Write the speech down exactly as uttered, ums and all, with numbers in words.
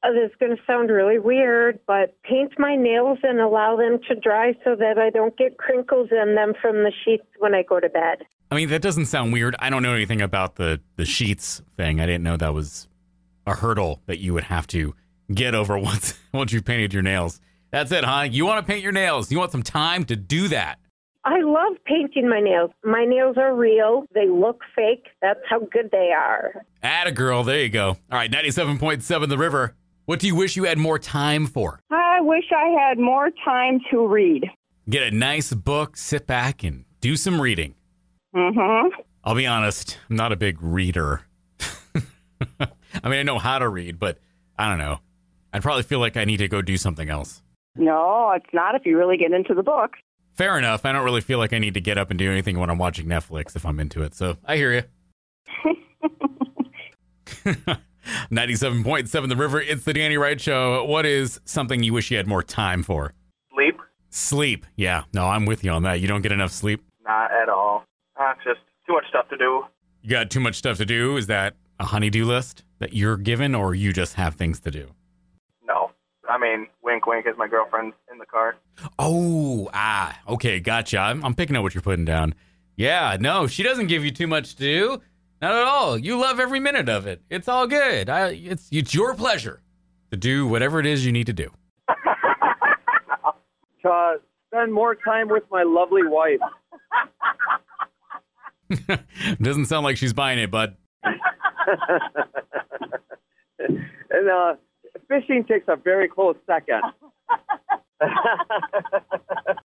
Oh, this is going to sound really weird, but paint my nails and allow them to dry so that I don't get crinkles in them from the sheets when I go to bed. I mean, that doesn't sound weird. I don't know anything about the, the sheets thing. I didn't know that was a hurdle that you would have to get over once, once you painted your nails. That's it, huh? You want to paint your nails. You want some time to do that. I love painting my nails. My nails are real. They look fake. That's how good they are. Atta girl. There you go. All right, ninety-seven point seven The River. What do you wish you had more time for? I wish I had more time to read. Get a nice book, sit back, and do some reading. Mm-hmm. I'll be honest, I'm not a big reader. I mean, I know how to read, but I don't know. I'd probably feel like I need to go do something else. No, it's not if you really get into the book. Fair enough. I don't really feel like I need to get up and do anything when I'm watching Netflix if I'm into it. So I hear you. ninety-seven point seven The River. It's the Danny Wright Show. What is something you wish you had more time for? Sleep? Sleep. Yeah. No, I'm with you on that. You don't get enough sleep? Not at all. Uh, just too much stuff to do. You got too much stuff to do? Is that a honey-do list that you're given, or you just have things to do? No. I mean, wink, wink, is my girlfriend in the car. Oh, ah, okay, gotcha. I'm, I'm picking up what you're putting down. Yeah, no, she doesn't give you too much to do. Not at all. You love every minute of it. It's all good. I, it's it's your pleasure to do whatever it is you need to do. To spend more time with my lovely wife. Doesn't sound like she's buying it, bud. And uh, fishing takes a very close second.